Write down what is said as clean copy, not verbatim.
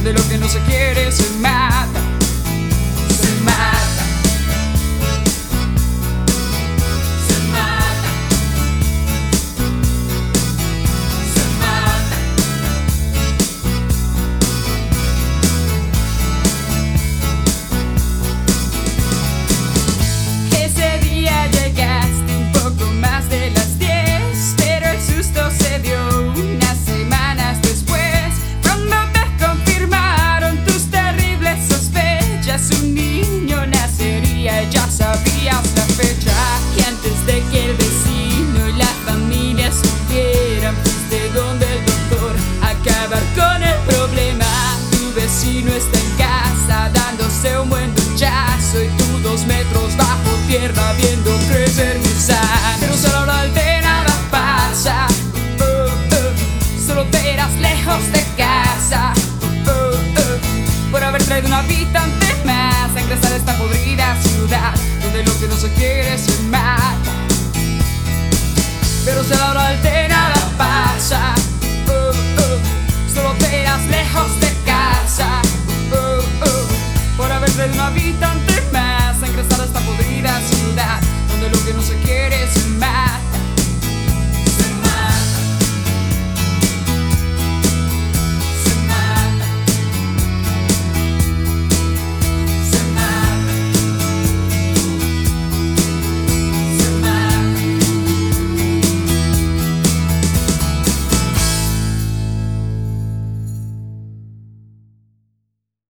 donde lo que no se quiere se mata. Se mata. Se mata. Se mata. Ese día llegaste un poco más de las 10, pero el susto se dio unas semanas después, cuando te confirmaron tus terribles sospechas. Un niño nacería, ya sabías la fecha, y antes de que el vecino y la familia supieran, fuiste donde el doctor a acabar con el problema. Tu vecino está en casa dándose un buen duchazo, y tú 2 metros bajo tierra viendo crecer mi sangre. Pero solo ahora de nada pasa, solo te irás lejos de casa, por haber traído un habitante más a ingresar a esta podrida ciudad, donde lo que no se quiere se mata. Pero solo ahora de nada pasa, solo te irás lejos de casa, por haber traído un habitante más a ingresar a esta podrida ciudad, donde lo que no se quiere se mata.